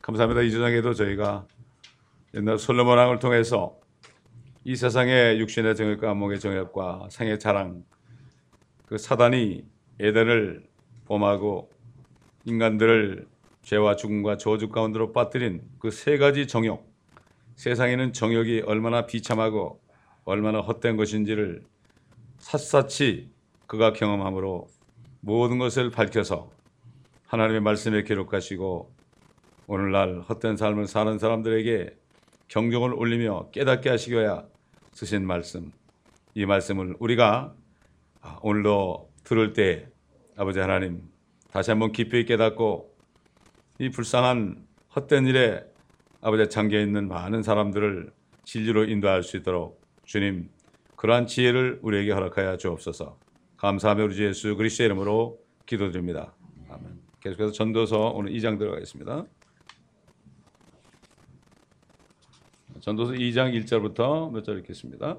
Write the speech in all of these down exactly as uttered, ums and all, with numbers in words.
감사합니다. 이 주장에도 저희가 옛날 솔로몬 왕을 통해서 이 세상의 육신의 정욕과 안목의 정욕과 생의 자랑, 그 사단이 에덴을 범하고 인간들을 죄와 죽음과 저주 가운데로 빠뜨린 그 세 가지 정욕, 세상에는 정욕이 얼마나 비참하고 얼마나 헛된 것인지를 샅샅이 그가 경험함으로 모든 것을 밝혀서 하나님의 말씀에 기록하시고 오늘날 헛된 삶을 사는 사람들에게 경종을 울리며 깨닫게 하시기 위하여 쓰신 말씀, 이 말씀을 우리가 오늘도 들을 때 아버지 하나님 다시 한번 깊이 깨닫고 이 불쌍한 헛된 일에 아버지 잠겨있는 많은 사람들을 진리로 인도할 수 있도록 주님 그러한 지혜를 우리에게 허락하여 주옵소서. 감사하며 우리 주 예수 그리스도의 이름으로 기도드립니다. 아멘. 계속해서 전도서 오늘 이 장 들어가겠습니다. 전도서 이 장 일 절부터 몇 절 읽겠습니다.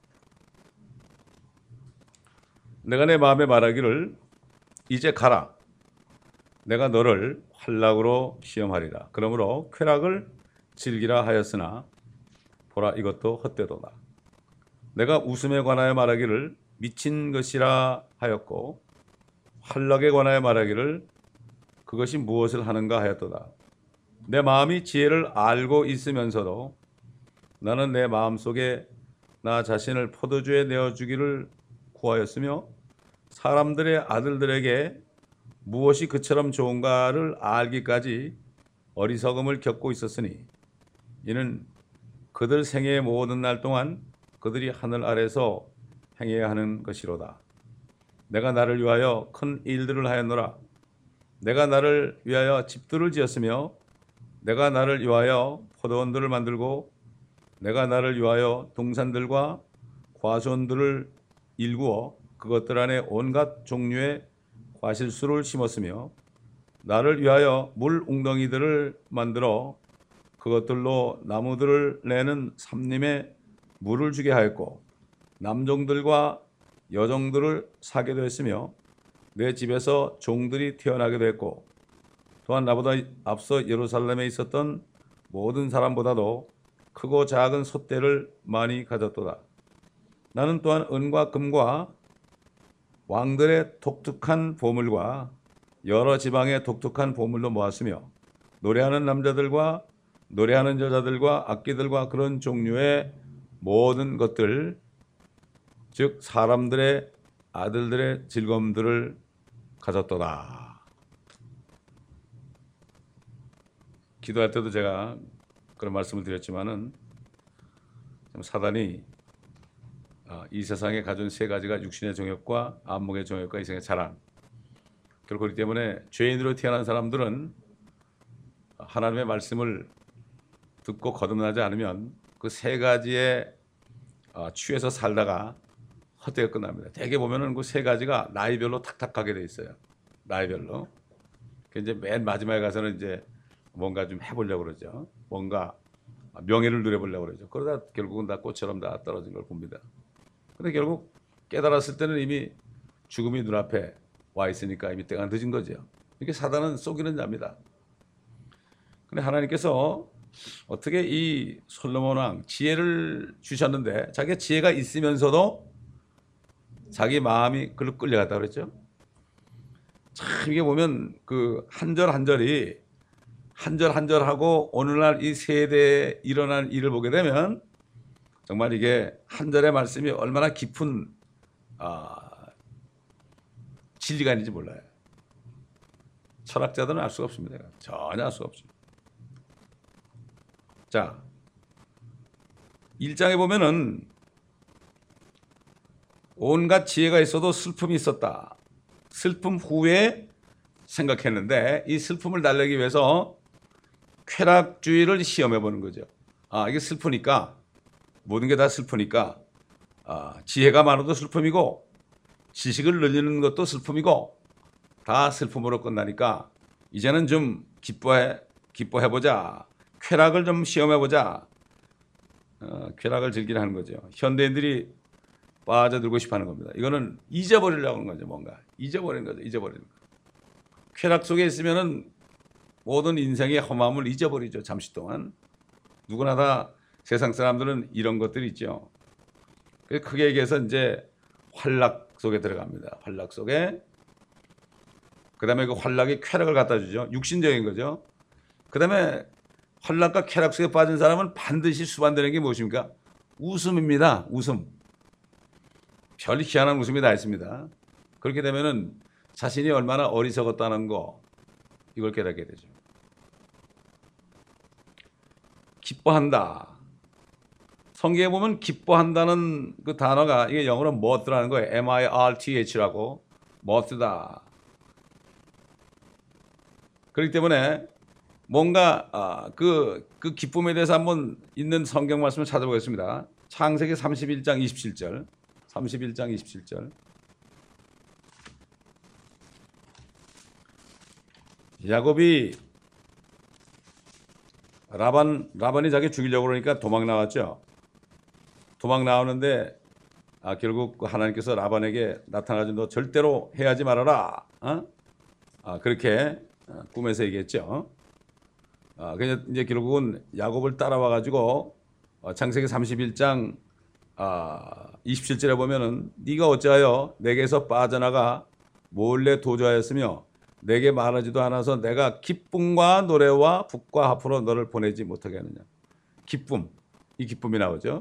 내가 내 마음에 말하기를 이제 가라. 내가 너를 환락으로 시험하리라. 그러므로 쾌락을 즐기라 하였으나 보라 이것도 헛되도다. 내가 웃음에 관하여 말하기를 미친 것이라 하였고 환락에 관하여 말하기를 그것이 무엇을 하는가 하였도다. 내 마음이 지혜를 알고 있으면서도 나는 내 마음속에 나 자신을 포도주에 내어주기를 구하였으며 사람들의 아들들에게 무엇이 그처럼 좋은가를 알기까지 어리석음을 겪고 있었으니 이는 그들 생애의 모든 날 동안 그들이 하늘 아래서 행해야 하는 것이로다. 내가 나를 위하여 큰 일들을 하였노라. 내가 나를 위하여 집들을 지었으며 내가 나를 위하여 포도원들을 만들고 내가 나를 위하여 동산들과 과수원들을 일구어 그것들 안에 온갖 종류의 과실수를 심었으며 나를 위하여 물 웅덩이들을 만들어 그것들로 나무들을 내는 삼림에 물을 주게 하였고 남종들과 여종들을 사게도 했으며 내 집에서 종들이 태어나게도 했고 또한 나보다 앞서 예루살렘에 있었던 모든 사람보다도 크고 작은 솥대를 많이 가졌도다. 나는 또한 은과 금과 왕들의 독특한 보물과 여러 지방의 독특한 보물도 모았으며 노래하는 남자들과 노래하는 여자들과 악기들과 그런 종류의 모든 것들, 즉 사람들의 아들들의 즐거움들을 가졌도다. 기도할 때도 제가 그런 말씀을 드렸지만은 사단이 이 세상에 가진 세 가지가 육신의 정욕과 안목의 정욕과 이생의 자랑. 결국 그렇기 때문에 죄인으로 태어난 사람들은 하나님의 말씀을 듣고 거듭나지 않으면 그 세 가지에 취해서 살다가 헛되게 끝납니다. 대개 보면은 그 세 가지가 나이별로 탁탁하게 돼 있어요. 나이별로. 이제 맨 마지막에 가서는 이제 뭔가 좀 해보려고 그러죠. 뭔가 명예를 누려보려고 그러죠. 그러다 결국은 다 꽃처럼 다 떨어진 걸 봅니다. 근데 결국 깨달았을 때는 이미 죽음이 눈앞에 와 있으니까 이미 때가 늦은 거죠. 이렇게 사단은 속이는 자입니다. 근데 하나님께서 어떻게 이 솔로몬 왕 지혜를 주셨는데 자기가 지혜가 있으면서도 자기 마음이 그걸로 끌려갔다 그랬죠. 참 이게 보면 그 한 절 한 절이 한 절 한 절하고 오늘날 이 세대에 일어난 일을 보게 되면 정말 이게 한 절의 말씀이 얼마나 깊은 아, 진리가 있는지 몰라요. 철학자들은 알 수가 없습니다. 전혀 알 수가 없습니다. 자, 일 장에 보면은 온갖 지혜가 있어도 슬픔이 있었다. 슬픔 후에 생각했는데 이 슬픔을 달래기 위해서 쾌락주의를 시험해 보는 거죠. 아, 이게 슬프니까 모든 게 다 슬프니까 아, 지혜가 많아도 슬픔이고 지식을 늘리는 것도 슬픔이고 다 슬픔으로 끝나니까 이제는 좀 기뻐해 기뻐해 보자. 쾌락을 좀 시험해 보자. 어, 쾌락을 즐기려 하는 거죠. 현대인들이 빠져들고 싶어 하는 겁니다. 이거는 잊어버리려고 하는 거죠. 뭔가 잊어버리는 거죠. 잊어버리는 거. 쾌락 속에 있으면은 모든 인생의 험함을 잊어버리죠. 잠시 동안. 누구나 다 세상 사람들은 이런 것들이 있죠. 크게 얘기해서 이제 환락 속에 들어갑니다. 환락 속에. 그 다음에 그 환락이 쾌락을 갖다 주죠. 육신적인 거죠. 그 다음에 환락과 쾌락 속에 빠진 사람은 반드시 수반되는 게 무엇입니까? 웃음입니다. 웃음. 별 희한한 웃음이 다 있습니다. 그렇게 되면은 자신이 얼마나 어리석었다는 거, 이걸 깨닫게 되죠. 기뻐한다. 성경에 보면 기뻐한다는 그 단어가 이게 영어로 mirth라는 거예요. 엠 아이 알 티 에이치라고. mirth다. 그렇기 때문에 뭔가 아, 그, 그 기쁨에 대해서 한번 있는 성경 말씀을 찾아보겠습니다. 창세기 삼십일 장 이십칠 절. 삼십일 장 이십칠 절. 야곱이 라반, 라반이 자기 죽이려고 그러니까 도망 나왔죠. 도망 나오는데 아, 결국 하나님께서 라반에게 나타나서 너 절대로 해하지 말아라. 어? 아, 그렇게 꿈에서 얘기했죠. 아, 그래서 이제 결국은 야곱을 따라와 가지고 창세기 삼십일 장 아, 이십칠 절에 보면은 네가 어찌하여 내게서 빠져나가 몰래 도주하였으며 내게 말하지도 않아서 내가 기쁨과 노래와 북과 하프로 너를 보내지 못하게 하느냐. 기쁨, 이 기쁨이 나오죠.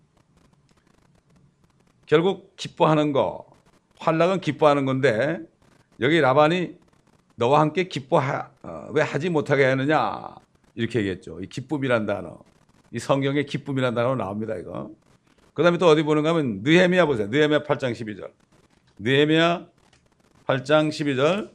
결국 기뻐하는 거, 환락은 기뻐하는 건데 여기 라반이 너와 함께 기뻐 어, 왜 하지 못하게 하느냐 이렇게 얘기했죠. 이 기쁨이란 단어, 이 성경에 기쁨이란 단어 나옵니다. 이거. 그 다음에 또 어디 보는가 하면 느헤미야 보세요. 느헤미야 팔 장 십이 절. 느헤미야 팔 장 십이 절.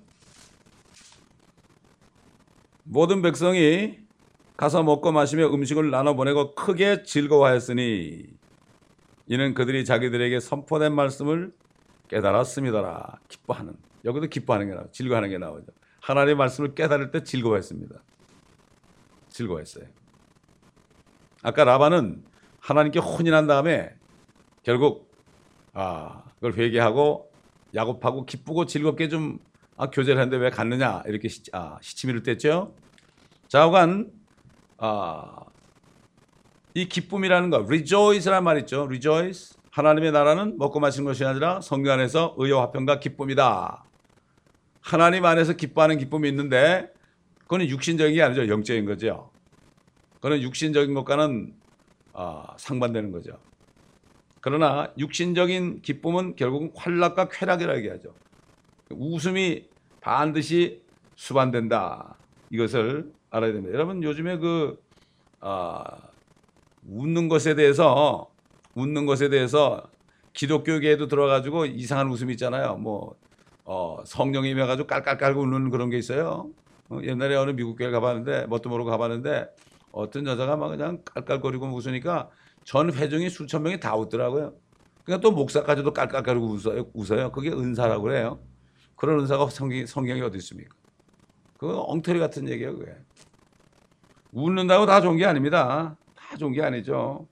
모든 백성이 가서 먹고 마시며 음식을 나눠 보내고 크게 즐거워하였으니 이는 그들이 자기들에게 선포된 말씀을 깨달았습니다라. 기뻐하는. 여기도 기뻐하는 게 나오죠. 즐거워하는 게 나오죠. 하나님의 말씀을 깨달을 때 즐거워했습니다. 즐거워했어요. 아까 라반은 하나님께 혼인한 다음에 결국 아, 그걸 회개하고 야곱하고 기쁘고 즐겁게 좀 아, 교제를 했는데 왜 갔느냐 이렇게 시, 아, 시치미를 뗐죠. 좌우간 아, 이 기쁨이라는 거, rejoice라는 말 있죠. rejoice. 하나님의 나라는 먹고 마시는 것이 아니라 성령 안에서 의와 화평과 기쁨이다. 하나님 안에서 기뻐하는 기쁨이 있는데 그거는 육신적인 게 아니죠. 영적인 거죠. 그거는 육신적인 것과는 아, 상반되는 거죠. 그러나 육신적인 기쁨은 결국은 환락과 쾌락이라고 얘기하죠. 웃음이 반드시 수반된다. 이것을 알아야 됩니다. 여러분 요즘에 그 아, 웃는 것에 대해서 웃는 것에 대해서 기독교계에도 들어가지고 이상한 웃음이 있잖아요. 뭐 어, 성령이 임해가지고 깔깔깔고 웃는 그런 게 있어요. 어, 옛날에 어느 미국 교회 가봤는데 뭣도 모르고 가봤는데 어떤 여자가 막 그냥 깔깔거리고 웃으니까 전 회중이 수천 명이 다 웃더라고요. 그러니까 또 목사까지도 깔깔거리고 웃어요. 웃어요. 그게 은사라고 그래요. 그런 은사가 성경, 성경에 어디 있습니까? 그거 엉터리 같은 얘기예요. 그게. 웃는다고 다 좋은 게 아닙니다. 다 좋은 게 아니죠.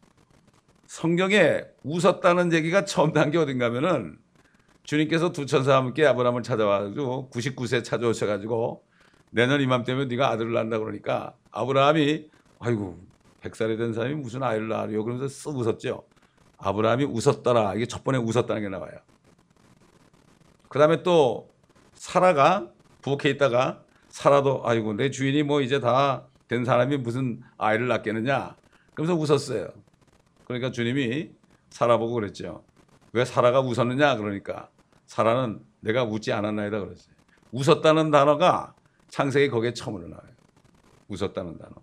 성경에 웃었다는 얘기가 처음 난 게 어딘가 하면은 주님께서 두 천사와 함께 아브라함을 찾아와가지고 구십구 세 찾아오셔가지고 내년 이맘때면 네가 아들을 낳는다 그러니까 아브라함이 아이고 백 살이 된 사람이 무슨 아이를 낳으려 그러면서 쓱 웃었죠. 아브라함이 웃었더라. 이게 첫 번에 웃었다는 게 나와요. 그 다음에 또 사라가 부엌에 있다가 사라도 아이고 내 주인이 뭐 이제 다 된 사람이 무슨 아이를 낳겠느냐 그러면서 웃었어요. 그러니까 주님이 사라 보고 그랬죠. 왜 사라가 웃었느냐 그러니까 사라는 내가 웃지 않았나이다 그랬어요. 웃었다는 단어가 창세기 거기에 처음으로 나와요. 웃었다는 단어.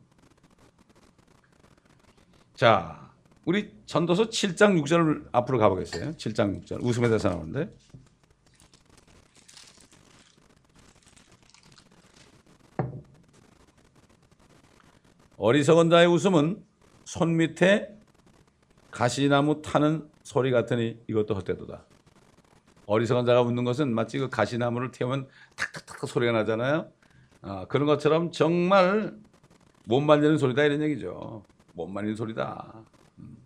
자, 우리 전도서 칠 장 육 절 앞으로 가보겠어요. 칠 장 육 절 웃음에 대해서 나오는데 어리석은 자의 웃음은 손 밑에 가시나무 타는 소리 같으니 이것도 헛되도다. 어리석은 자가 웃는 것은 마치 그 가시나무를 태우면 탁탁탁 소리가 나잖아요. 아, 그런 것처럼 정말 못 말리는 소리다 이런 얘기죠. 못 말리는 소리다. 음.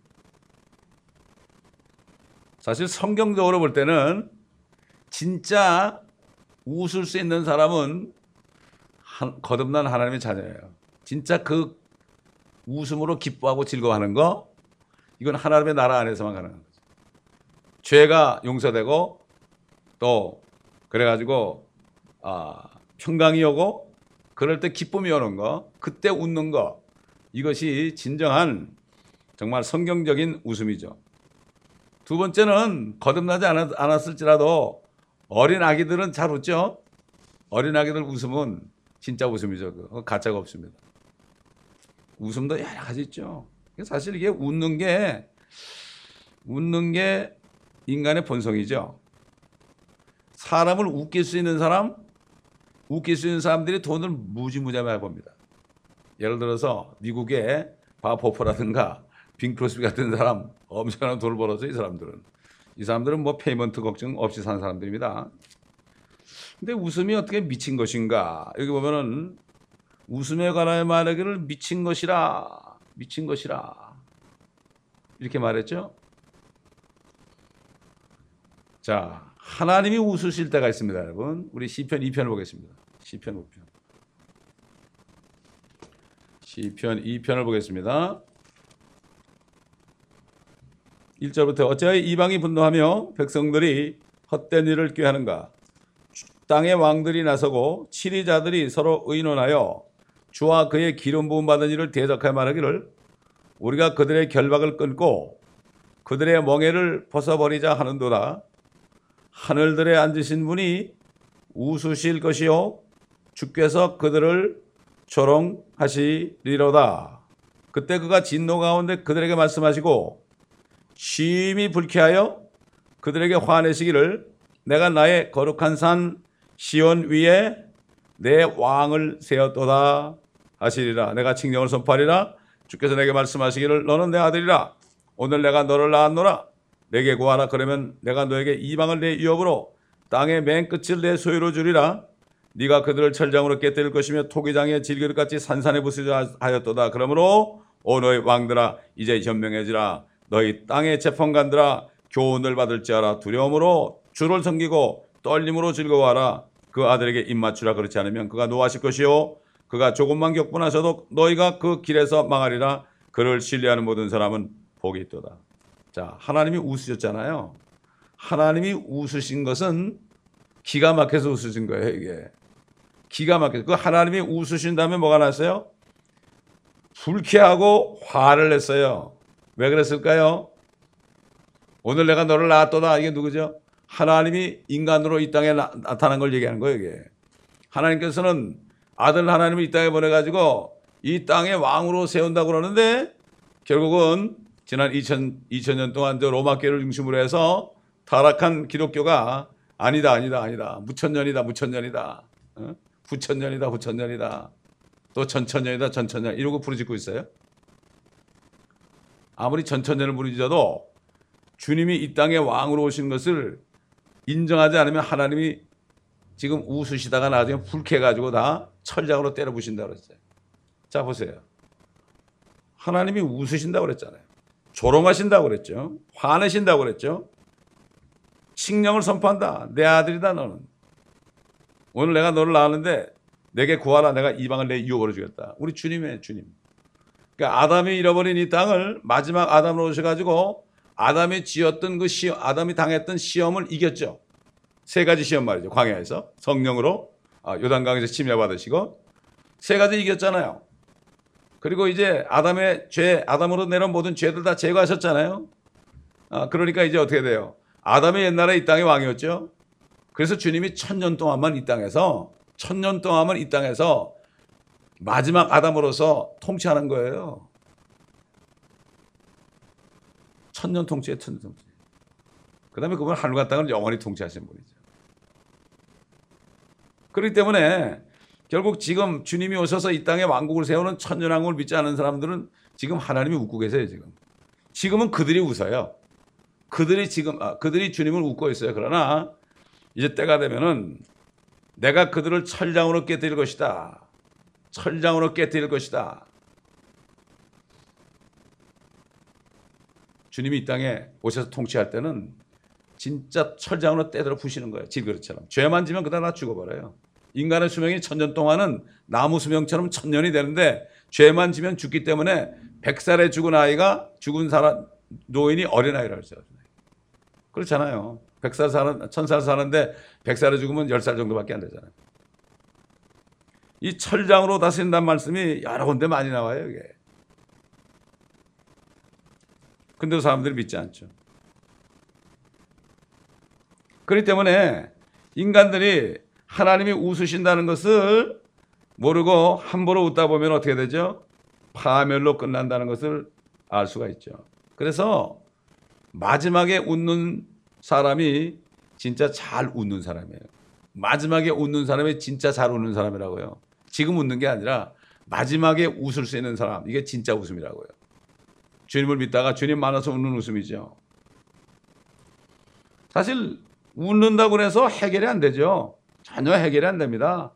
사실 성경적으로 볼 때는 진짜 웃을 수 있는 사람은 한, 거듭난 하나님의 자녀예요. 진짜 그 웃음으로 기뻐하고 즐거워하는 거, 이건 하나님의 나라 안에서만 가능한 거죠. 죄가 용서되고 또 그래가지고 아, 평강이 오고 그럴 때 기쁨이 오는 거, 그때 웃는 거, 이것이 진정한 정말 성경적인 웃음이죠. 두 번째는 거듭나지 않았을지라도 어린 아기들은 잘 웃죠. 어린 아기들 웃음은 진짜 웃음이죠. 그거 가짜가 없습니다. 웃음도 여러 가지 있죠. 사실 이게 웃는 게 웃는 게 인간의 본성이죠. 사람을 웃길 수 있는 사람, 웃길 수 있는 사람들이 돈을 무지무지하게 봅니다. 예를 들어서 미국의 바포퍼라든가 빙 크로스비 같은 사람 엄청난 돈을 벌어서 이 사람들은 이 사람들은 뭐 페이먼트 걱정 없이 사는 사람들입니다. 근데 웃음이 어떻게 미친 것인가? 여기 보면은 웃음에 관하여 말하기를 미친 것이라, 미친 것이라 이렇게 말했죠. 자, 하나님이 웃으실 때가 있습니다, 여러분. 우리 시편 이 편을 보겠습니다. 시편 오 편. 시편 이 편을 보겠습니다. 일 절부터 어찌하여 이방이 분노하며 백성들이 헛된 일을 꾀하는가? 땅의 왕들이 나서고 치리자들이 서로 의논하여 주와 그의 기름 부음 받은 일을 대적하여 말하기를 우리가 그들의 결박을 끊고 그들의 멍에를 벗어버리자 하는도다. 하늘들에 앉으신 분이 웃으실 것이요 주께서 그들을 조롱하시리로다. 그때 그가 진노 가운데 그들에게 말씀하시고 심히 불쾌하여 그들에게 화내시기를 내가 나의 거룩한 산 시온 위에 내 왕을 세웠도다 하시리라. 내가 칙령을 선포하리라. 주께서 내게 말씀하시기를 너는 내 아들이라. 오늘 내가 너를 낳았노라. 내게 구하라. 그러면 내가 너에게 이방을 내 유업으로 땅의 맨 끝을 내 소유로 주리라. 네가 그들을 철장으로 깨뜨릴 것이며 토기장의 질그릇같이 산산에 부수자 하였도다. 그러므로 오 너희 왕들아 이제 현명해지라. 너희 땅의 재판관들아 교훈을 받을지어라. 두려움으로 주를 섬기고 떨림으로 즐거워하라. 그 아들에게 입맞추라. 그렇지 않으면 그가 노하실 것이요 그가 조금만 격분하셔도 너희가 그 길에서 망하리라. 그를 신뢰하는 모든 사람은 복이 있도다. 자, 하나님이 웃으셨잖아요. 하나님이 웃으신 것은 기가 막혀서 웃으신 거예요. 이게 기가 막혀서. 그 하나님이 웃으신 다음에 뭐가 났어요? 불쾌하고 화를 냈어요. 왜 그랬을까요? 오늘 내가 너를 낳았도다. 이게 누구죠? 하나님이 인간으로 이 땅에 나, 나타난 걸 얘기하는 거예요. 이게 하나님께서는 아들 하나님을 이 땅에 보내가지고 이 땅의 왕으로 세운다고 그러는데 결국은 지난 이천 년 동안 저 로마교회를 중심으로 해서 타락한 기독교가 아니다 아니다 아니다 무천년이다 무천년이다 어? 후천년이다 후천년이다 또 전천년이다 전천년 이러고 부르짖고 있어요. 아무리 전천년을 부르짖어도 주님이 이 땅에 왕으로 오신 것을 인정하지 않으면 하나님이 지금 웃으시다가 나중에 불쾌해가지고 다 철장으로 때려 부신다고 그랬어요. 자 보세요. 하나님이 웃으신다고 그랬잖아요. 조롱하신다고 그랬죠. 화내신다고 그랬죠. 칙령을 선포한다. 내 아들이다 너는. 오늘 내가 너를 낳았는데 내게 구하라. 내가 이방을 내 유업으로 주겠다. 우리 주님의 주님. 그러니까 아담이 잃어버린 이 땅을 마지막 아담으로 오셔가지고 아담이 지었던 그 시험, 아담이 당했던 시험을 이겼죠. 세 가지 시험 말이죠. 광야에서 성령으로 요단강에서 침략받으시고 세 가지 이겼잖아요. 그리고 이제 아담의 죄, 아담으로 내려온 모든 죄들 다 제거하셨잖아요. 아, 그러니까 이제 어떻게 돼요? 아담이 옛날에 이 땅의 왕이었죠. 그래서 주님이 천년 동안만 이 땅에서 천년 동안만 이 땅에서 마지막 아담으로서 통치하는 거예요. 천년 통치에 천년 통치. 그 다음에 그분 하늘과 땅을 영원히 통치하신 분이죠. 그렇기 때문에 결국 지금 주님이 오셔서 이 땅에 왕국을 세우는 천년왕국을 믿지 않는 사람들은 지금 하나님이 웃고 계세요. 지금 지금은 그들이 웃어요. 그들이 지금 아, 그들이 주님을 웃고 있어요. 그러나 이제 때가 되면은 내가 그들을 철장으로 깨뜨릴 것이다. 철장으로 깨뜨릴 것이다. 주님이 이 땅에 오셔서 통치할 때는 진짜 철장으로 떼들어 부시는 거예요. 질그릇처럼. 죄만 지면 그다음 다 죽어버려요. 인간의 수명이 천년 동안은 나무 수명처럼 천년이 되는데 죄만 지면 죽기 때문에 백 살에 죽은 아이가 죽은 사람 노인이 어린아이라고 했어요. 그렇잖아요. 백 살 사는 천 살 사는데 백 살에 죽으면 열 살 정도밖에 안 되잖아요. 이 철장으로 다스린다는 말씀이 여러 군데 많이 나와요, 이게. 근데 사람들이 믿지 않죠. 그렇기 때문에 인간들이 하나님이 웃으신다는 것을 모르고 함부로 웃다 보면 어떻게 되죠? 파멸로 끝난다는 것을 알 수가 있죠. 그래서 마지막에 웃는 사람이 진짜 잘 웃는 사람이에요. 마지막에 웃는 사람이 진짜 잘 웃는 사람이라고요. 지금 웃는 게 아니라 마지막에 웃을 수 있는 사람, 이게 진짜 웃음이라고요. 주님을 믿다가 주님 만나서 웃는 웃음이죠. 사실 웃는다고 해서 해결이 안 되죠. 전혀 해결이 안 됩니다.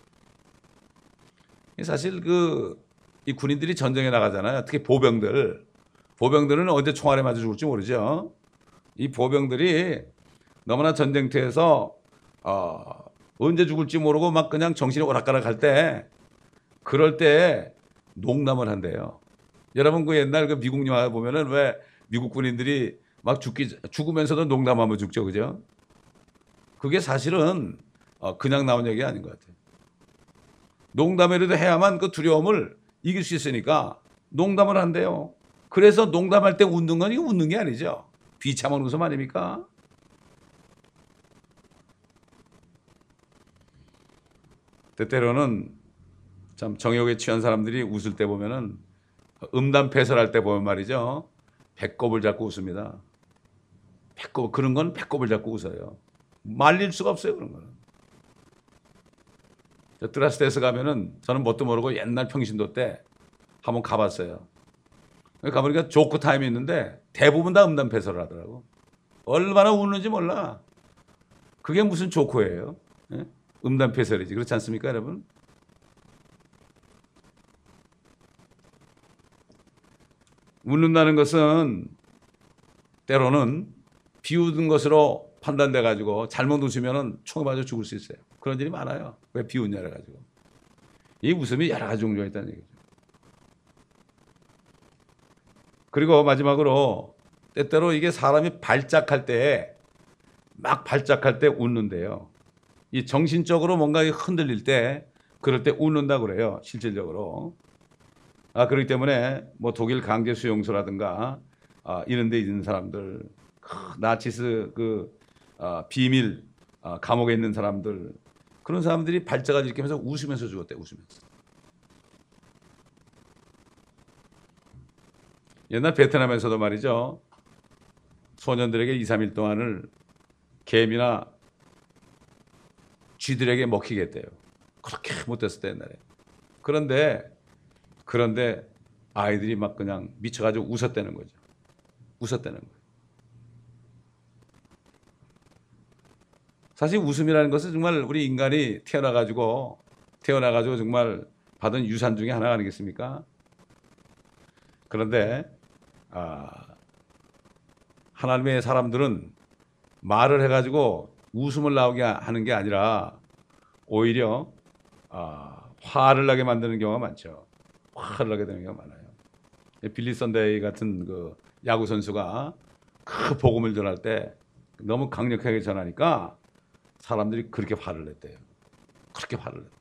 사실 그 이 군인들이 전쟁에 나가잖아요. 특히 보병들. 보병들은 언제 총알에 맞아 죽을지 모르죠. 이 보병들이 너무나 전쟁터에서 어, 언제 죽을지 모르고 막 그냥 정신이 오락가락할 때, 그럴 때 농담을 한대요. 여러분 그 옛날 그 미국 영화 보면은 왜 미국 군인들이 막 죽기 죽으면서도 농담하면 죽죠, 그죠? 그게 사실은 어, 그냥 나온 얘기 아닌 것 같아요. 농담이라도 해야만 그 두려움을 이길 수 있으니까 농담을 한대요. 그래서 농담할 때 웃는 건 이거 웃는 게 아니죠. 비참한 웃음 아닙니까? 때때로는 참 정욕에 취한 사람들이 웃을 때 보면은 음담 패설할 때 보면 말이죠. 배꼽을 잡고 웃습니다. 배꼽, 그런 건 배꼽을 잡고 웃어요. 말릴 수가 없어요, 그런 거는. 드라스데스 가면은 저는 뭣도 모르고 옛날 평신도 때 한번 가봤어요. 가보니까 조크 타임이 있는데 대부분 다 음담 패설을 하더라고. 얼마나 웃는지 몰라. 그게 무슨 조크예요? 예? 음담 패설이지. 그렇지 않습니까, 여러분? 웃는다는 것은 때로는 비웃은 것으로 판단돼 가지고 잘못 웃으면은 총에 맞아 죽을 수 있어요. 그런 일이 많아요. 왜 비웃냐 해가지고. 이 웃음이 여러 가지 종류가 있다는 얘기죠. 그리고 마지막으로 때때로 이게 사람이 발작할 때 막 발작할 때 웃는데요. 이 정신적으로 뭔가 흔들릴 때 그럴 때 웃는다고 그래요. 실질적으로. 아, 그렇기 때문에 뭐 독일 강제 수용소라든가 아, 이런 데 있는 사람들, 나치스 그 아, 비밀 아, 감옥에 있는 사람들, 그런 사람들이 발작을 일으키면서 웃으면서 죽었대. 웃으면서. 옛날 베트남에서도 말이죠. 소년들에게 이, 삼 일 동안을 개미나 쥐들에게 먹히게 했대요. 그렇게 못됐을 때 옛날에. 그런데 그런데 아이들이 막 그냥 미쳐가지고 웃었다는 거죠. 웃었다는 거예요. 사실 웃음이라는 것은 정말 우리 인간이 태어나가지고 태어나가지고 정말 받은 유산 중에 하나가 아니겠습니까? 그런데 아, 하나님의 사람들은 말을 해가지고 웃음을 나오게 하는 게 아니라 오히려 아, 화를 나게 만드는 경우가 많죠. 화를 나게 되는 경우가 많아요. 빌리 선데이 같은 그 야구 선수가 그 복음을 전할 때 너무 강력하게 전하니까 사람들이 그렇게 화를 냈대요. 그렇게 화를 냈대요.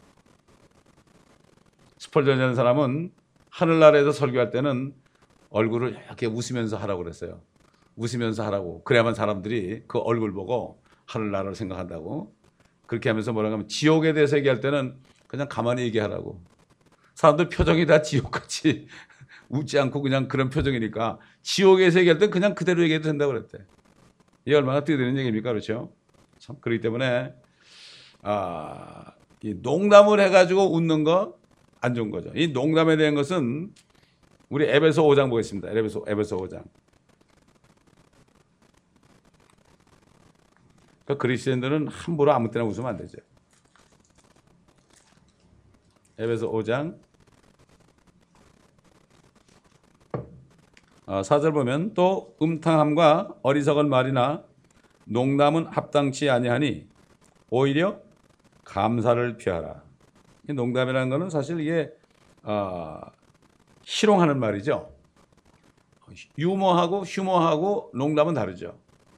스펄전이라는 사람은 하늘나라에서 설교할 때는 얼굴을 이렇게 웃으면서 하라고 그랬어요. 웃으면서 하라고. 그래야만 사람들이 그 얼굴 보고 하늘나라를 생각한다고. 그렇게 하면서 뭐라고 하면 지옥에 대해서 얘기할 때는 그냥 가만히 얘기하라고. 사람들 표정이 다 지옥같이 웃지 않고 그냥 그런 표정이니까 지옥에서 얘기할 때는 그냥 그대로 얘기해도 된다고 그랬대. 이게 얼마나 뛰어드는 얘기입니까? 그렇죠? 참, 그렇기 때문에 아, 이 농담을 해가지고 웃는 거 안 좋은 거죠. 이 농담에 대한 것은 우리 에베소 오 장 보겠습니다. 에베소, 에베소 오 장. 그러니까 그리스도인들은 함부로 아무 때나 웃으면 안 되죠. 에베소 오 장 어, 사 절 보면 또 음탕함과 어리석은 말이나 농담은 합당치 아니하니 오히려 감사를 피하라. 이 농담이라는 거는 사실 이게 어, 희롱하는 말이죠. 유머하고 휴머하고 농담은 다르죠.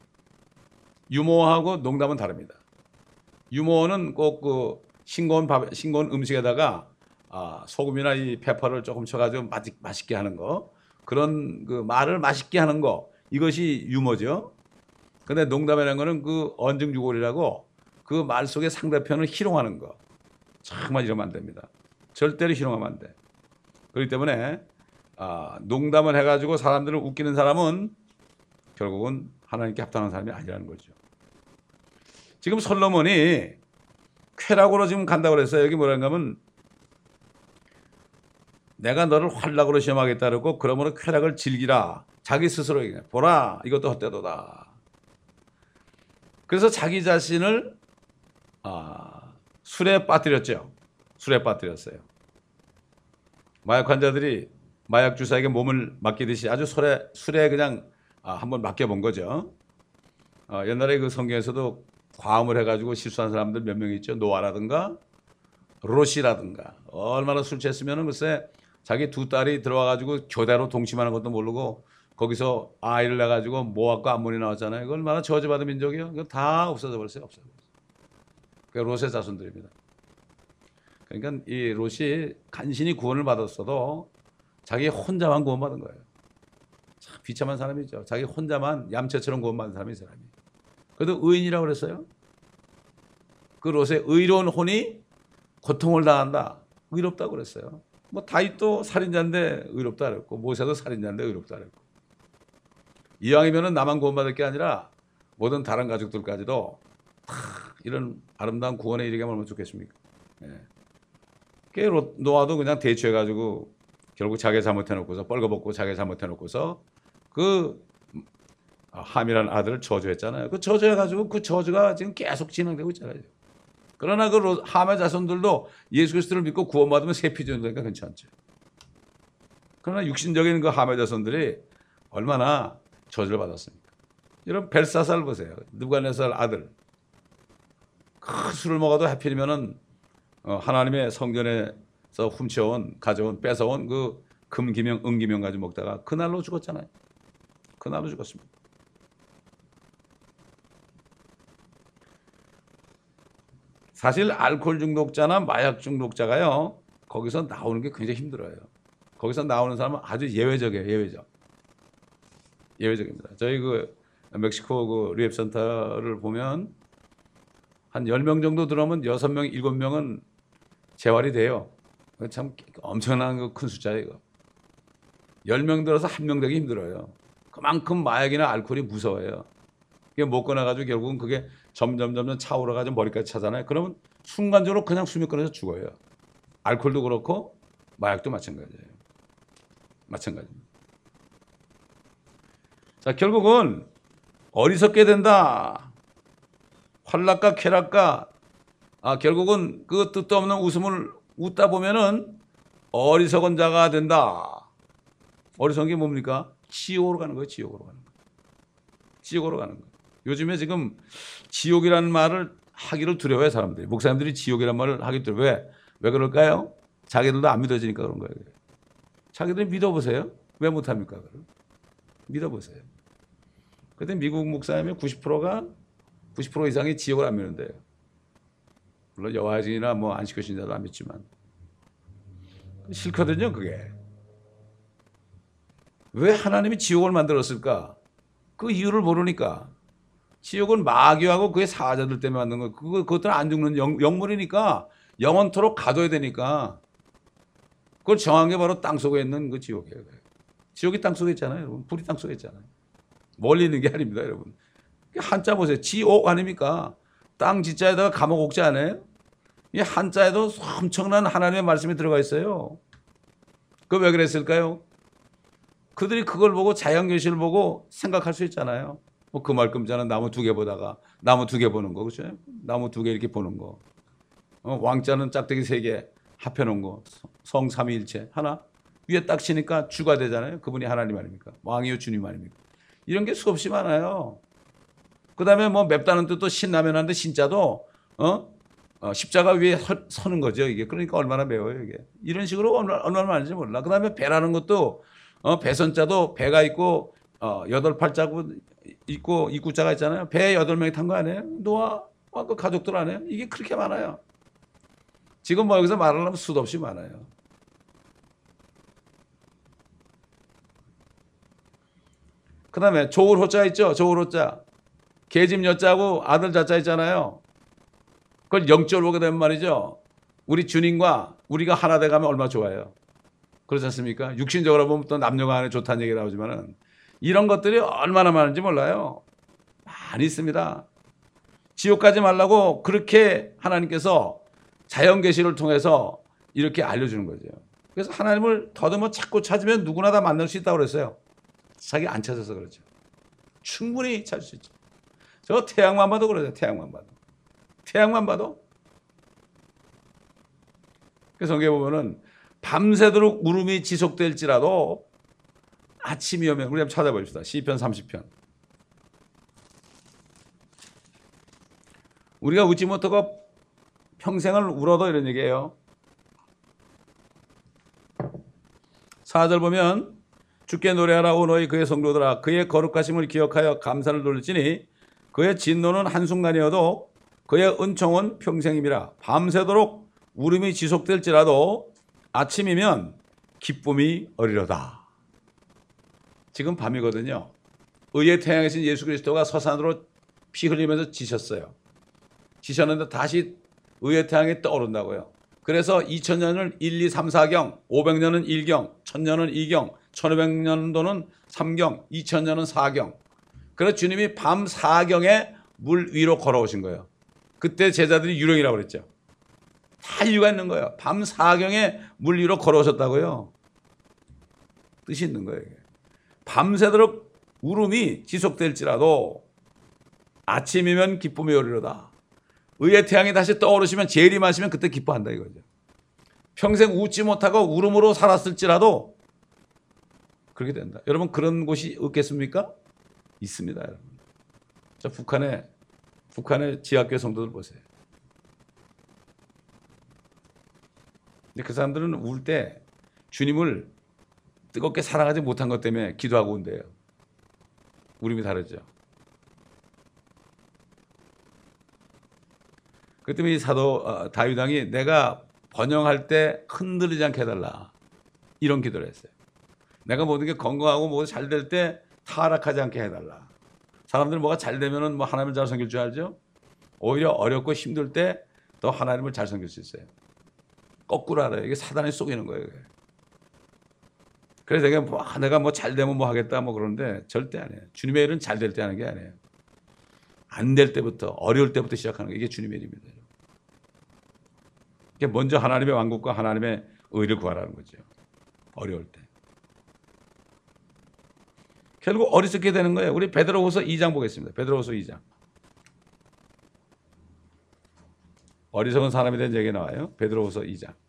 유머하고 농담은 다릅니다. 유머는 꼭 그 싱거운 밥, 싱거운 음식에다가 아, 소금이나 이 페퍼를 조금 쳐가지고 맛, 맛있게 하는 거, 그런 그 말을 맛있게 하는 거, 이것이 유머죠. 근데 농담이라는 거는 그 언증유골이라고 그 말 속에 상대편을 희롱하는 거. 정말 이러면 안 됩니다. 절대로 희롱하면 안 돼. 그렇기 때문에 아, 농담을 해가지고 사람들을 웃기는 사람은 결국은 하나님께 합당한 사람이 아니라는 거죠. 지금 솔로몬이 쾌락으로 지금 간다고 그랬어요. 여기 뭐라는가 하면 내가 너를 활락으로 시험하겠다 그러고 그러므로 쾌락을 즐기라. 자기 스스로 얘기해. 보라, 이것도 헛되도다. 그래서 자기 자신을 아, 술에 빠뜨렸죠. 술에 빠뜨렸어요. 마약 환자들이 마약 주사에게 몸을 맡기듯이 아주 술에, 술에 그냥 아, 한번 맡겨본 거죠. 어, 옛날에 그 성경에서도 과음을 해가지고 실수한 사람들 몇 명 있죠. 노아라든가 롯이라든가 얼마나 술 취했으면 글쎄 자기 두 딸이 들어와가지고 교대로 동침하는 것도 모르고 거기서 아이를 낳아가지고 모압과 암몬이 나왔잖아요. 그거 얼마나 저주받은 민족이요. 그거 다 없어져 버렸어요. 없어져 버렸어요. 그게 롯의 자손들입니다. 그러니까 이 롯이 간신히 구원을 받았어도 자기 혼자만 구원받은 거예요. 참 비참한 사람이죠. 자기 혼자만 얌체처럼 구원받은 사람이 이 사람이. 그래도 의인이라고 그랬어요. 그 롯의 의로운 혼이 고통을 당한다. 의롭다고 그랬어요. 뭐 다윗도 살인자인데 의롭다 그랬고 모세도 살인자인데 의롭다 그랬고. 이왕이면은 나만 구원받을 게 아니라 모든 다른 가족들까지도 다 이런 아름다운 구원에 이르게 하면 얼마나 좋겠습니까? 예. 노아도 그냥 대처해가지고 결국 자기 잘못해놓고서 뻘거벗고 자기 잘못해놓고서 그 함이라는 아들을 저주했잖아요. 그 저주해가지고 그 저주가 지금 계속 진행되고 있잖아요. 그러나 그 함의 자손들도 예수 그리스도를 믿고 구원받으면 세피 주니까 괜찮죠. 그러나 육신적인 그 함의 자손들이 얼마나 저주를 받았습니까? 여러분 벨사살 보세요. 느부갓네살 아들. 큰 술을 먹어도 하필이면은 하나님의 성전에서 훔쳐온 가져온 뺏어온 그 금기명 은기명 가지고 먹다가 그날로 죽었잖아요. 그날로 죽었습니다. 사실 알코올 중독자나 마약 중독자가요 거기서 나오는 게 굉장히 힘들어요. 거기서 나오는 사람은 아주 예외적이에요. 예외적. 예외적입니다. 저희 그 멕시코 그 리앱센터를 보면 한 열 명 정도 들어오면 여섯 명, 일곱 명은 재활이 돼요. 참 엄청난 큰 숫자예요. 이거. 열 명 들어서 한 명 되기 힘들어요. 그만큼 마약이나 알코올이 무서워요. 그게 못 끊어가지고 결국은 그게 점점 점점 차오르가지고 머리까지 차잖아요. 그러면 순간적으로 그냥 숨이 끊어서 죽어요. 알코올도 그렇고 마약도 마찬가지예요. 마찬가지입니다. 자, 결국은 어리석게 된다. 활락과 쾌락과 아, 결국은 그 뜻도 없는 웃음을 웃다 보면은 어리석은 자가 된다. 어리석은 게 뭡니까? 지옥으로 가는 거예요. 지옥으로 가는 거예요. 지옥으로 가는 거예요. 요즘에 지금 지옥이라는 말을 하기를 두려워해 사람들이. 목사님들이 지옥이라는 말을 하기 두려워해. 왜? 왜 그럴까요? 자기들도 안 믿어지니까 그런 거예요. 자기들이 믿어보세요. 왜 못합니까? 그럼? 믿어보세요. 그런데 미국 목사님의 구십 퍼센트가 구십 퍼센트 이상이 지옥을 안 믿는데요. 물론 여화진이나 뭐 안식교 신자도 안 믿지만 싫거든요. 그게. 왜 하나님이 지옥을 만들었을까? 그 이유를 모르니까. 지옥은 마귀하고 그의 사자들 때문에 만든 거. 그거 그것들은 안 죽는 영, 영물이니까 영원토록 가둬야 되니까. 그걸 정한 게 바로 땅 속에 있는 그 지옥이에요. 지옥이 땅 속에 있잖아요, 여러분. 불이 땅 속에 있잖아요. 멀리 있는 게 아닙니다, 여러분. 한자 보세요. 지옥 아닙니까? 땅 지자에다가 감옥 옥자 아니에요? 이 한자에도 엄청난 하나님의 말씀이 들어가 있어요. 그 왜 그랬을까요? 그들이 그걸 보고 자연계시를 보고 생각할 수 있잖아요. 뭐 그 말끔자는 나무 두 개 보다가 나무 두 개 보는 거, 그렇죠? 나무 두 개 이렇게 보는 거. 어, 왕자는 짝대기 세 개 합해 놓은 거. 성 삼위일체 하나 위에 딱 치니까 주가 되잖아요. 그분이 하나님 아닙니까? 왕이요 주님 아닙니까? 이런 게 수없이 많아요. 그 다음에 뭐 맵다는 뜻도 신라면 하는데 신자도 어? 어, 십자가 위에 서, 서는 거죠. 이게 그러니까 얼마나 매워요 이게. 이런 식으로 얼마나, 얼마나 많은지 몰라. 그다음에 배라는 것도 어, 배선자도 배가 있고 어, 여덟 팔자고 있고 입구자가 있잖아요. 배 여덟 명이 탄 거 아니에요? 노아 어, 그 가족들 아니에요? 이게 그렇게 많아요. 지금 뭐 여기서 말하려면 수도 없이 많아요. 그 다음에 조울 호자 있죠? 조울 호자. 계집 여자하고 아들 자자 있잖아요. 그걸 영절 보게 되면 말이죠. 우리 주님과 우리가 하나 돼가면 얼마나 좋아요. 그렇지 않습니까? 육신적으로 보면 또 남녀가 안에 좋다는 얘기 나오지만은 이런 것들이 얼마나 많은지 몰라요. 많이 있습니다. 지옥 가지 말라고 그렇게 하나님께서 자연계시를 통해서 이렇게 알려주는 거죠. 그래서 하나님을 더듬어 찾고 찾으면 누구나 다 만날 수 있다고 그랬어요. 자기 안 찾아서 그렇죠. 충분히 찾을 수 있죠. 저 태양만 봐도 그러죠. 태양만 봐도. 태양만 봐도. 그래서 성경에 보면은 밤새도록 울음이 지속될지라도 아침이 오면 우리 한번 찾아봅시다. 시편 삼십 편. 우리가 웃지 못하고 평생을 울어도 이런 얘기예요. 사 절 보면 주께 노래하라 오 너희 그의 성도들아 그의 거룩하심을 기억하여 감사를 돌릴지니 그의 진노는 한순간이어도 그의 은총은 평생임이라. 밤새도록 울음이 지속될지라도 아침이면 기쁨이 어리로다. 지금 밤이거든요. 의의 태양이신 예수 그리스도가 서산으로 피 흘리면서 지셨어요. 지셨는데 다시 의의 태양이 떠오른다고요. 그래서 이천 년을 일, 이, 삼, 사경, 오백 년은 일경, 천 년은 이경, 천오백 년도는 삼경, 이천 년은 사경. 그래서 주님이 밤 사경에 물 위로 걸어오신 거예요. 그때 제자들이 유령이라고 그랬죠. 다 이유가 있는 거예요. 밤 사경에 물 위로 걸어오셨다고요. 뜻이 있는 거예요. 밤새도록 울음이 지속될지라도 아침이면 기쁨이 오리로다. 의의 태양이 다시 떠오르시면 재림하시면 그때 기뻐한다 이거죠. 평생 웃지 못하고 울음으로 살았을지라도 그렇게 된다. 여러분 그런 곳이 없겠습니까? 있습니다. 여러분. 저 북한의 북한의 지하교회 성도들 보세요. 근데 그 사람들은 울 때 주님을 뜨겁게 사랑하지 못한 것 때문에 기도하고 온대요. 울음이 다르죠. 그 때문에 이 사도 다윗 왕이 내가 번영할 때 흔들리지 않게 해달라. 이런 기도를 했어요. 내가 모든 게 건강하고 뭐가 잘 될 때 타락하지 않게 해달라. 사람들은 뭐가 잘 되면은 뭐 하나님을 잘 섬길 줄 알죠? 오히려 어렵고 힘들 때 더 하나님을 잘 섬길 수 있어요. 거꾸로 알아요. 이게 사단이 속이는 거예요. 그래서 내가 뭐, 내가 뭐 잘 되면 뭐 하겠다 뭐 그러는데 절대 아니에요. 주님의 일은 잘 될 때 하는 게 아니에요. 안 될 때부터 어려울 때부터 시작하는 게 이게 주님의 일입니다. 먼저 하나님의 왕국과 하나님의 의를 구하라는 거죠. 어려울 때. 결국 어리석게 되는 거예요. 우리 베드로후서 이 장 보겠습니다. 베드로후서 이 장. 어리석은 사람에 대한 얘기가 나와요. 베드로후서 이 장.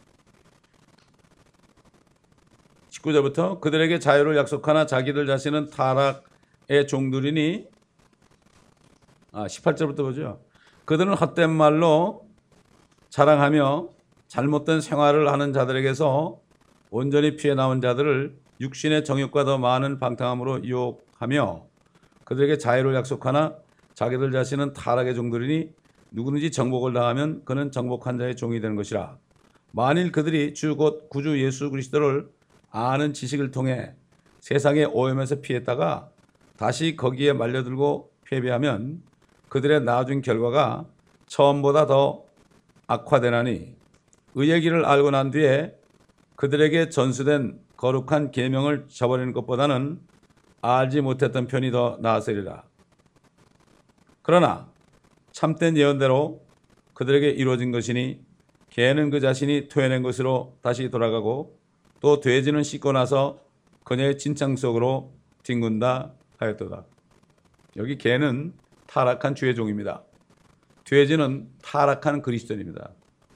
십구 절부터 그들에게 자유를 약속하나 자기들 자신은 타락의 종들이니 아, 십팔 절부터 보죠. 그들은 헛된 말로 자랑하며 잘못된 생활을 하는 자들에게서 온전히 피해 나온 자들을 육신의 정욕과 더 많은 방탕함으로 유혹하며 그들에게 자유를 약속하나 자기들 자신은 타락의 종들이니 누구든지 정복을 당하면 그는 정복한 자의 종이 되는 것이라. 만일 그들이 주 곧 구주 예수 그리스도를 아는 지식을 통해 세상의 오염에서 피했다가 다시 거기에 말려들고 패배하면 그들의 나중 결과가 처음보다 더 악화되나니 의의 길을 알고 난 뒤에 그들에게 전수된 거룩한 계명을 저버리는 것보다는 알지 못했던 편이 더 나았으리라. 그러나 참된 예언대로 그들에게 이루어진 것이니 개는 그 자신이 토해낸 것으로 다시 돌아가고 또 돼지는 씻고 나서 그녀의 진창 속으로 뒹군다 하였도다. 여기 개는 타락한 주의 종입니다. 돼지는 타락한 그리스도인입니다.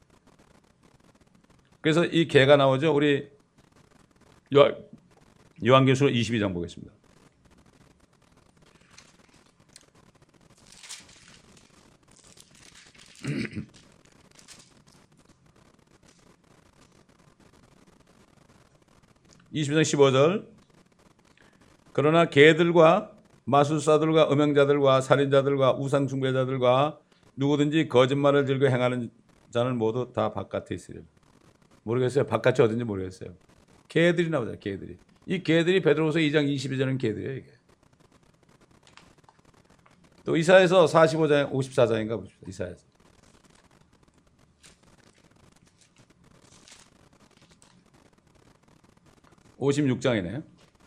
그래서 이 개가 나오죠. 우리 요한계시록 이십이 장 보겠습니다. 이십이 장 십오 절. 그러나 개들과 마술사들과 음행자들과 살인자들과 우상 숭배자들과 누구든지 거짓말을 들고 행하는 자는 모두 다 바깥에 있으리라. 모르겠어요. 바깥이 어딘지 모르겠어요. 개들이 나오잖아요. 개들이. 이 개들이 베드로후서 이 장 이십이 절은 개들이에요. 이게. 또 이사야서 사십오 장 오십사 장인가 보십시오. 이사야서. 오십육 장이네요.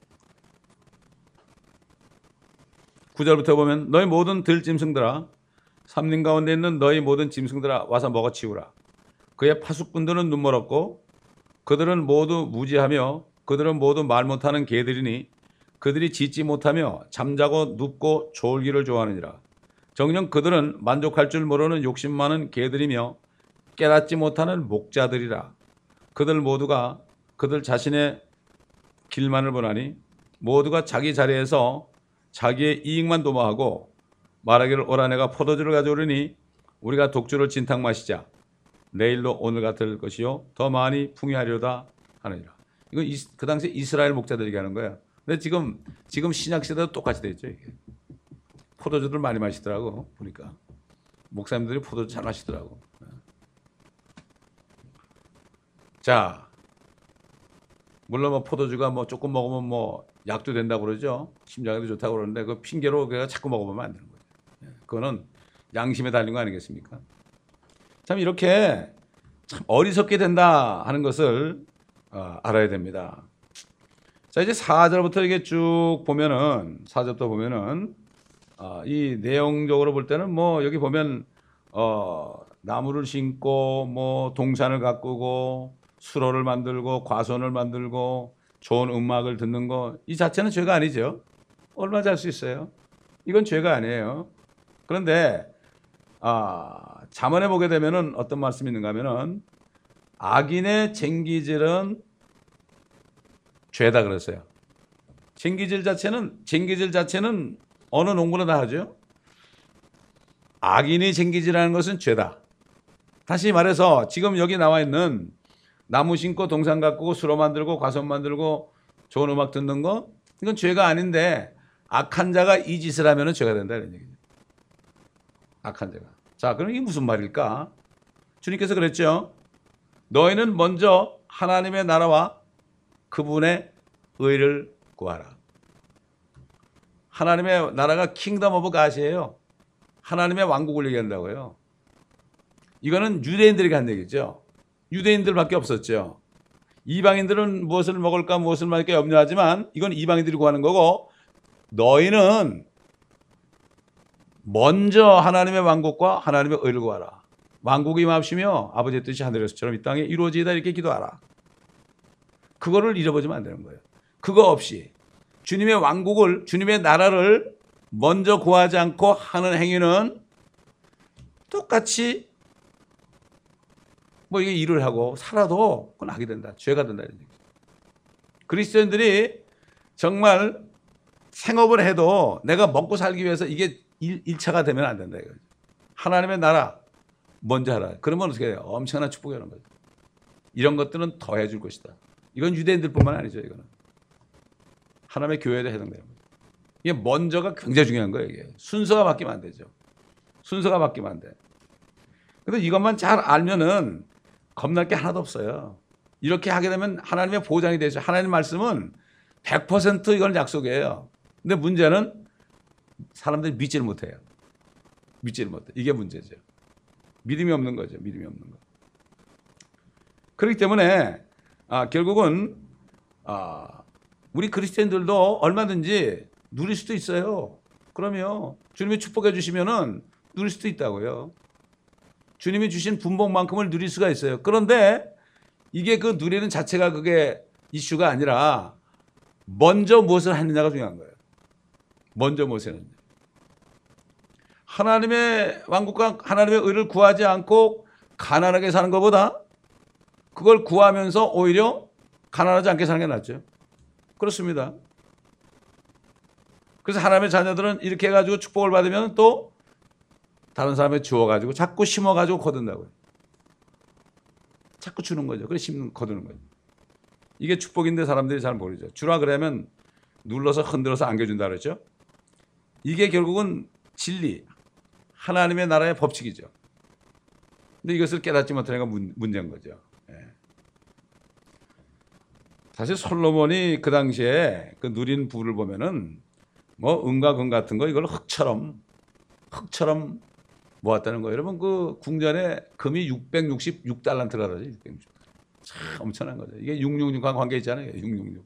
구 절부터 보면 너희 모든 들짐승들아 삼림 가운데 있는 너희 모든 짐승들아 와서 먹어치우라. 그의 파수꾼들은 눈멀었고 그들은 모두 무지하며 그들은 모두 말 못하는 개들이니 그들이 짖지 못하며 잠자고 눕고 졸기를 좋아하느니라. 정녕 그들은 만족할 줄 모르는 욕심 많은 개들이며 깨닫지 못하는 목자들이라. 그들 모두가 그들 자신의 길만을 보나니 모두가 자기 자리에서 자기의 이익만 도모하고 말하기를 오라 내가 포도주를 가져오려니 우리가 독주를 진탕 마시자. 내일로 오늘 같을 것이요 더 많이 풍요하려다 하느니라. 이건 그 당시 이스라엘 목자들에게 하는 거예요. 근데 지금 지금 신약 시대도 똑같이 돼 있죠. 이게. 포도주들 많이 마시더라고 보니까 목사님들이 포도주 잘 마시더라고. 자, 물론 뭐 포도주가 뭐 조금 먹으면 뭐 약도 된다고 그러죠. 심장에도 좋다고 그러는데 그 핑계로 그가 자꾸 먹어보면 안 되는 거예요. 그거는 양심에 달린 거 아니겠습니까? 참 이렇게 참 어리석게 된다 하는 것을 어, 알아야 됩니다. 자, 이제 사 절부터 이게 쭉 보면은 사 절부터 보면은 어, 이 내용적으로 볼 때는 뭐 여기 보면 어, 나무를 심고 뭐 동산을 가꾸고 수로를 만들고 과수원을 만들고 좋은 음악을 듣는 거 이 자체는 죄가 아니죠. 얼마나 잘 수 있어요? 이건 죄가 아니에요. 그런데 아, 잠언에 보게 되면은 어떤 말씀이 있는가 하면은 악인의 쟁기질은 죄다 그랬어요. 쟁기질 자체는 쟁기질 자체는 어느 농구나 다 하죠. 악인이 쟁기질하는 것은 죄다. 다시 말해서 지금 여기 나와 있는 나무 심고 동산 가꾸고 수로 만들고 과수원 만들고 좋은 음악 듣는 거 이건 죄가 아닌데 악한 자가 이 짓을 하면 죄가 된다 이런 얘기죠. 악한 자가. 자, 그럼 이게 무슨 말일까? 주님께서 그랬죠. 너희는 먼저 하나님의 나라와 그분의 의를 구하라. 하나님의 나라가 킹덤 오브 갓이에요. 하나님의 왕국을 얘기한다고요. 이거는 유대인들에게 한 얘기죠. 유대인들밖에 없었죠. 이방인들은 무엇을 먹을까 무엇을 마실까 염려하지만 이건 이방인들이 구하는 거고 너희는 먼저 하나님의 왕국과 하나님의 의를 구하라. 왕국이 임하시며 아버지의 뜻이 하늘에서처럼 이 땅에 이루어지이다 이렇게 기도하라. 그거를 잃어버리면 안 되는 거예요. 그거 없이 주님의 왕국을 주님의 나라를 먼저 구하지 않고 하는 행위는 똑같이 뭐 이게 일을 하고 살아도 그건 악이 된다. 죄가 된다. 이런 얘기죠. 그리스도인들이 정말 생업을 해도 내가 먹고 살기 위해서 이게 일 차가 되면 안 된다. 이거죠. 하나님의 나라 먼저 하라. 그러면 어떻게 해요? 엄청난 축복이 오는 거죠. 이런 것들은 더해 줄 것이다. 이건 유대인들뿐만 아니죠. 이거는 하나님의 교회에도 해당되는 거죠. 이게 먼저가 굉장히 중요한 거예요. 이게 순서가 바뀌면 안 되죠. 순서가 바뀌면 안 돼. 근데 이것만 잘 알면은 겁날 게 하나도 없어요. 이렇게 하게 되면 하나님의 보장이 되죠. 하나님 말씀은 백 퍼센트 이건 약속이에요. 근데 문제는 사람들이 믿지를 못해요. 믿지를 못해. 이게 문제죠. 믿음이 없는 거죠. 믿음이 없는 거. 그렇기 때문에 아, 결국은 아, 우리 그리스도인들도 얼마든지 누릴 수도 있어요. 그러면 주님이 축복해 주시면은 누릴 수도 있다고요. 주님이 주신 분복만큼을 누릴 수가 있어요. 그런데 이게 그 누리는 자체가 그게 이슈가 아니라 먼저 무엇을 하느냐가 중요한 거예요. 먼저 무엇을 하느냐. 하나님의 왕국과 하나님의 의를 구하지 않고 가난하게 사는 것보다 그걸 구하면서 오히려 가난하지 않게 사는 게 낫죠. 그렇습니다. 그래서 하나님의 자녀들은 이렇게 해가지고 축복을 받으면 또 다른 사람에 주워가지고 자꾸 심어가지고 거둔다고요. 자꾸 주는 거죠. 그래서 심는, 거두는 거죠. 이게 축복인데 사람들이 잘 모르죠. 주라 그러면 눌러서 흔들어서 안겨준다 그랬죠. 이게 결국은 진리, 하나님의 나라의 법칙이죠. 근데 이것을 깨닫지 못하니까 문제인 거죠. 예. 사실 솔로몬이 그 당시에 그 누린 부를 보면은 뭐 은과 금 같은 거 이걸 흙처럼 흙처럼 모았다는 거예요. 여러분 그 궁전에 금이 육백육십육 달란트라 그러죠. 육백육십. 참 엄청난 거죠. 이게 육백육십육과 관계 있잖아요. 육백육십육.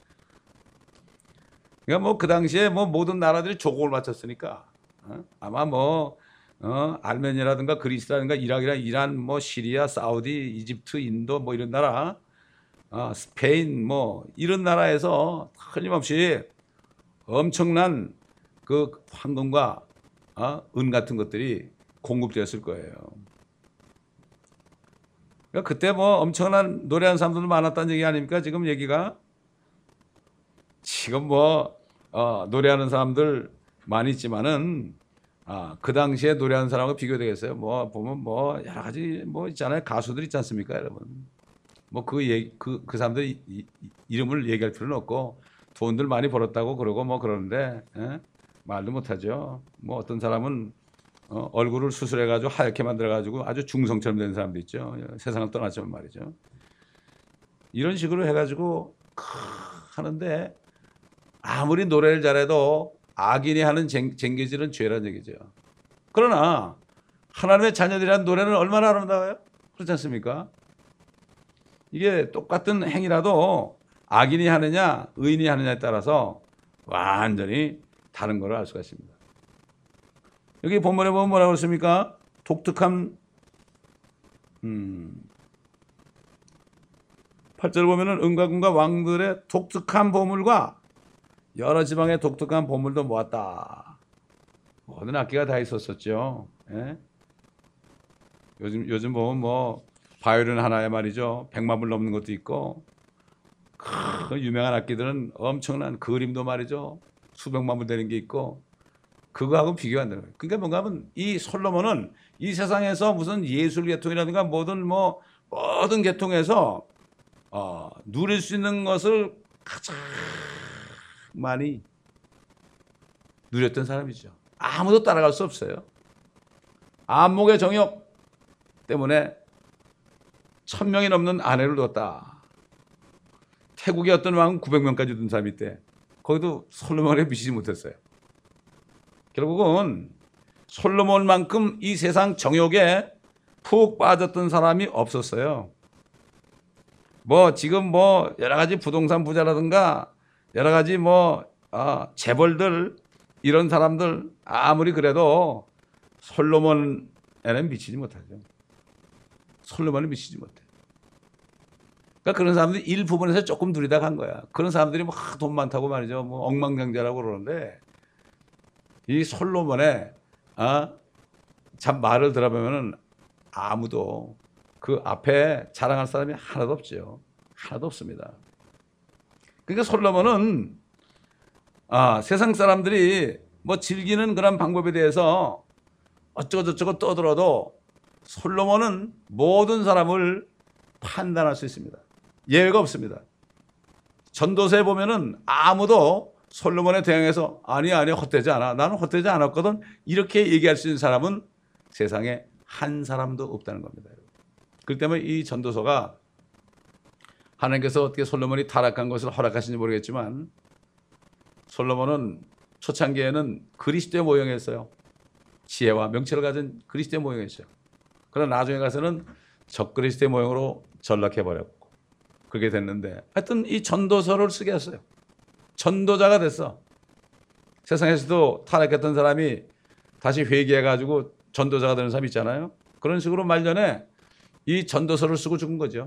그러니까 뭐 그 당시에 뭐 모든 나라들이 조공을 바쳤으니까 어? 아마 뭐 어? 알메니아라든가 그리스라든가 이라크나 이란, 뭐 시리아, 사우디, 이집트, 인도 뭐 이런 나라, 어? 스페인 뭐 이런 나라에서 끊임없이 엄청난 그 황금과 어? 은 같은 것들이 공급되었을 거예요. 그러니까 그때 뭐 엄청난 노래하는 사람들도 많았다는 얘기 아닙니까? 지금 얘기가 지금 뭐 어, 노래하는 사람들 많이 있지만은 아, 그 당시에 노래하는 사람하고 비교되겠어요. 뭐 보면 뭐 여러 가지 뭐 있잖아요. 가수들 있지 않습니까, 여러분? 뭐 그 그 그 사람들 이, 이, 이름을 얘기할 필요는 없고 돈들 많이 벌었다고 그러고 뭐 그러는데 에? 말도 못하죠. 뭐 어떤 사람은 어, 얼굴을 수술해가지고 하얗게 만들어가지고 아주 중성처럼 된 사람도 있죠. 세상을 떠났지만 말이죠. 이런 식으로 해가지고 크, 하는데 아무리 노래를 잘해도 악인이 하는 쟁, 쟁개질은 죄라는 얘기죠. 그러나 하나님의 자녀들이라는 노래는 얼마나 아름다워요? 그렇지 않습니까? 이게 똑같은 행위라도 악인이 하느냐 의인이 하느냐에 따라서 완전히 다른 걸 알 수가 있습니다. 여기 본문에 보면 뭐라고 그랬습니까? 독특한 음, 팔 절 보면은 은과 금과 왕들의 독특한 보물과 여러 지방의 독특한 보물도 모았다. 모든 악기가 다 있었었죠. 예? 요즘 요즘 보면 뭐 바이올린 하나에 말이죠. 백만 불 넘는 것도 있고 그 유명한 악기들은 엄청난 그림도 말이죠. 수백만 불 되는 게 있고 그거하고 비교가 안 되는 거예요. 그러니까 뭔가 하면 이 솔로몬은 이 세상에서 무슨 예술 계통이라든가 모든 뭐 모든 계통에서 어, 누릴 수 있는 것을 가장 많이 누렸던 사람이죠. 아무도 따라갈 수 없어요. 안목의 정욕 때문에 천 명이 넘는 아내를 뒀다. 태국의 어떤 왕은 구백 명까지 둔 사람이 있대. 거기도 솔로몬에 미치지 못했어요. 결국은 솔로몬만큼 이 세상 정욕에 푹 빠졌던 사람이 없었어요. 뭐 지금 뭐 여러 가지 부동산 부자라든가 여러 가지 뭐 아, 재벌들 이런 사람들 아무리 그래도 솔로몬에는 미치지 못하죠. 솔로몬에 미치지 못해. 그러니까 그런 사람들이 일부분에서 조금 누리다 간 거야. 그런 사람들이 뭐 돈 많다고 말이죠. 뭐 억만장자라고 그러는데 이 솔로몬의 아, 참 말을 들어보면은 아무도 그 앞에 자랑할 사람이 하나도 없죠. 하나도 없습니다. 그러니까 솔로몬은 아, 세상 사람들이 뭐 즐기는 그런 방법에 대해서 어쩌고저쩌고 떠들어도 솔로몬은 모든 사람을 판단할 수 있습니다. 예외가 없습니다. 전도서에 보면은 아무도 솔로몬에 대항해서 아니 아니 헛되지 않아. 나는 헛되지 않았거든. 이렇게 얘기할 수 있는 사람은 세상에 한 사람도 없다는 겁니다. 그렇기 때문에 이 전도서가 하나님께서 어떻게 솔로몬이 타락한 것을 허락하시는지 모르겠지만 솔로몬은 초창기에는 그리스도의 모형이었어요. 지혜와 명철을 가진 그리스도의 모형이었어요. 그러나 나중에 가서는 적그리스도의 모형으로 전락해버렸고 그렇게 됐는데 하여튼 이 전도서를 쓰게 했어요. 전도자가 됐어. 세상에서도 타락했던 사람이 다시 회개해가지고 전도자가 되는 사람이 있잖아요. 그런 식으로 말년에 이 전도서를 쓰고 죽은 거죠.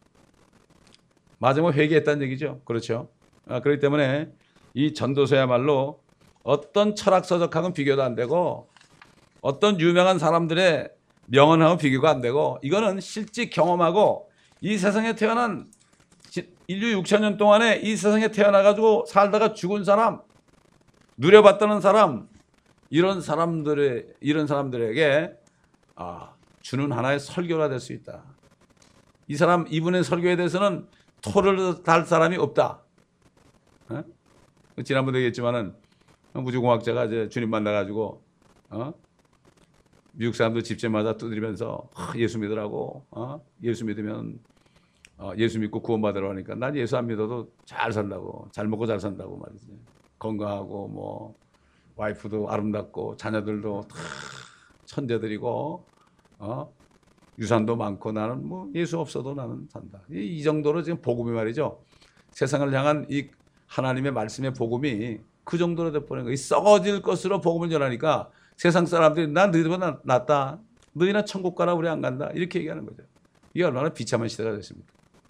마지막에 회개했다는 얘기죠. 그렇죠. 아, 그렇기 때문에 이 전도서야말로 어떤 철학서적하고는 비교도 안 되고 어떤 유명한 사람들의 명언하고 비교가 안 되고 이거는 실제 경험하고 이 세상에 태어난 인류 육천 년 동안에 이 세상에 태어나가지고 살다가 죽은 사람, 누려봤다는 사람, 이런 사람들의 이런 사람들에게 아, 주는 하나의 설교가 될 수 있다. 이 사람 이분의 설교에 대해서는 토를 달 사람이 없다. 어? 지난번에 얘기했지만은 우주공학자가 이제 주님 만나가지고 어? 미국 사람들 집집마다 두드리면서 아, 예수 믿으라고 어? 예수 믿으면 어, 예수 믿고 구원받으라고 하니까 난 예수 안 믿어도 잘 산다고, 잘 먹고 잘 산다고 말이지. 건강하고 뭐 와이프도 아름답고 자녀들도 다 천재들이고 어? 유산도 많고 나는 뭐 예수 없어도 나는 산다. 이, 이 정도로 지금 복음이 말이죠. 세상을 향한 이 하나님의 말씀의 복음이 그 정도로 돼버린 거예요. 이 썩어질 것으로 복음을 전하니까 세상 사람들이 난 너희들보다 낫다. 너희나 천국 가라 우리 안 간다. 이렇게 얘기하는 거죠. 이게 얼마나 비참한 시대가 됐습니까?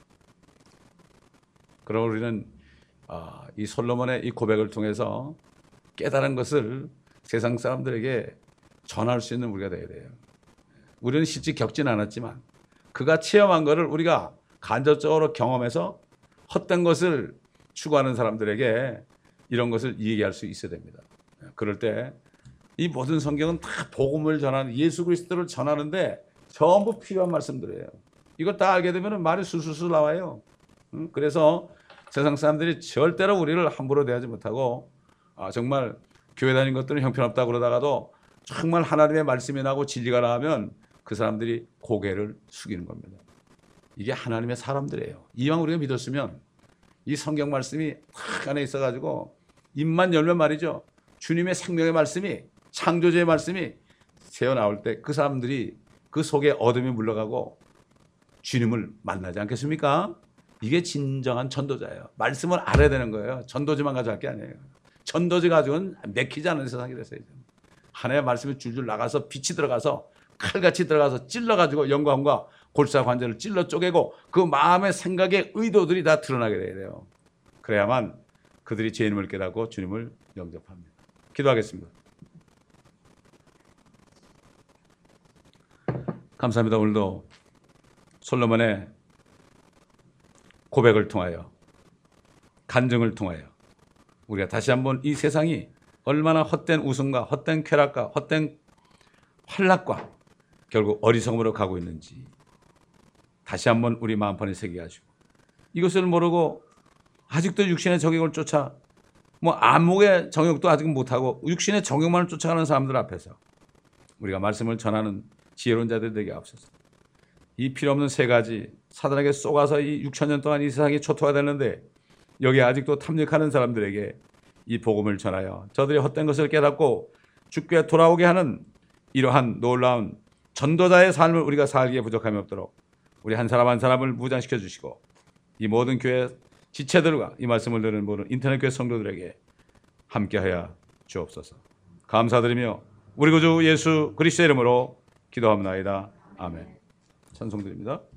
그럼 우리는 아, 이 솔로몬의 이 고백을 통해서 깨달은 것을 세상 사람들에게 전할 수 있는 우리가 되어야 돼요. 우리는 실제 겪진 않았지만 그가 체험한 것을 우리가 간접적으로 경험해서 헛된 것을 추구하는 사람들에게 이런 것을 얘기할 수 있어야 됩니다. 그럴 때 이 모든 성경은 다 복음을 전하는 예수 그리스도를 전하는데 전부 필요한 말씀들이에요. 이걸 다 알게 되면 말이 술술술 나와요. 그래서 세상 사람들이 절대로 우리를 함부로 대하지 못하고 아, 정말 교회 다니는 것들은 형편없다 그러다가도 정말 하나님의 말씀이 나고 진리가 나오면 그 사람들이 고개를 숙이는 겁니다. 이게 하나님의 사람들이에요. 이왕 우리가 믿었으면 이 성경 말씀이 딱 안에 있어가지고 입만 열면 말이죠. 주님의 생명의 말씀이 창조주의 말씀이 새어나올 때 그 사람들이 그 속에 어둠이 물러가고 주님을 만나지 않겠습니까? 이게 진정한 전도자예요. 말씀을 알아야 되는 거예요. 전도지만 가지고 할 게 아니에요. 전도지 가지고는 맥히지 않은 세상이 됐어요. 하나님의 말씀이 줄줄 나가서 빛이 들어가서 칼같이 들어가서 찔러가지고 영광과 골사 관절을 찔러 쪼개고 그 마음의 생각의 의도들이 다 드러나게 돼요. 그래야만 그들이 죄인임을 깨닫고 주님을 영접합니다. 기도하겠습니다. 감사합니다. 오늘도 솔로몬의 고백을 통하여 간증을 통하여 우리가 다시 한번 이 세상이 얼마나 헛된 웃음과 헛된 쾌락과 헛된 환락과 결국 어리석음으로 가고 있는지 다시 한번 우리 마음판에 새기게 하시고 이것을 모르고 아직도 육신의 정욕을 쫓아 뭐 안목의 정욕도 아직 못하고 육신의 정욕만을 쫓아가는 사람들 앞에서 우리가 말씀을 전하는 지혜로운 자들 되게 앞서서 이 필요없는 세 가지 사단에게 쏘가서 이 육천 년 동안 이 세상이 초토화되는데 여기에 아직도 탐닉하는 사람들에게 이 복음을 전하여 저들이 헛된 것을 깨닫고 주께 돌아오게 하는 이러한 놀라운 전도자의 삶을 우리가 살기에 부족함이 없도록 우리 한 사람 한 사람을 무장시켜 주시고 이 모든 교회 지체들과 이 말씀을 들은 모든 인터넷 교회 성도들에게 함께하여 주옵소서. 감사드리며 우리 구주 예수 그리스도의 이름으로 기도합니다. 아멘. 찬송드립니다.